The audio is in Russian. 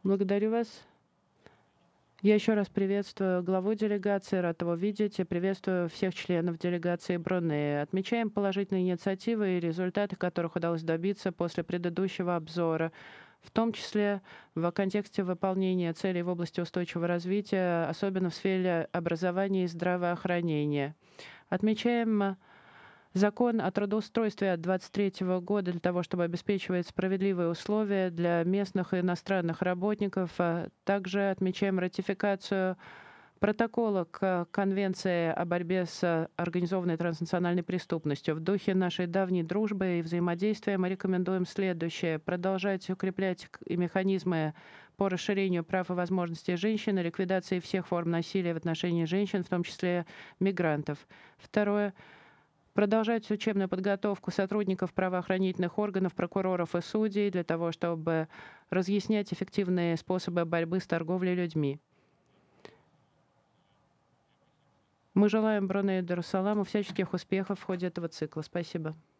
Благодарю вас. Я еще раз приветствую главу делегации, рад его видеть, и приветствую всех членов делегации Брунея. Отмечаем положительные инициативы и результаты, которых удалось добиться после предыдущего обзора, в том числе в контексте выполнения целей в области устойчивого развития, особенно в сфере образования и здравоохранения. Отмечаем Закон о трудоустройстве от 2023 года для того, чтобы обеспечивать справедливые условия для местных и иностранных работников. Также отмечаем ратификацию протокола к Конвенции о борьбе с организованной транснациональной преступностью. В духе нашей давней дружбы и взаимодействия мы рекомендуем следующее: продолжать укреплять и механизмы по расширению прав и возможностей женщин и ликвидации всех форм насилия в отношении женщин, в том числе мигрантов. Второе: продолжать учебную подготовку сотрудников правоохранительных органов, прокуроров и судей для того, чтобы разъяснять эффективные способы борьбы с торговлей людьми. Мы желаем Брунею Даруссаламу всяческих успехов в ходе этого цикла. Спасибо.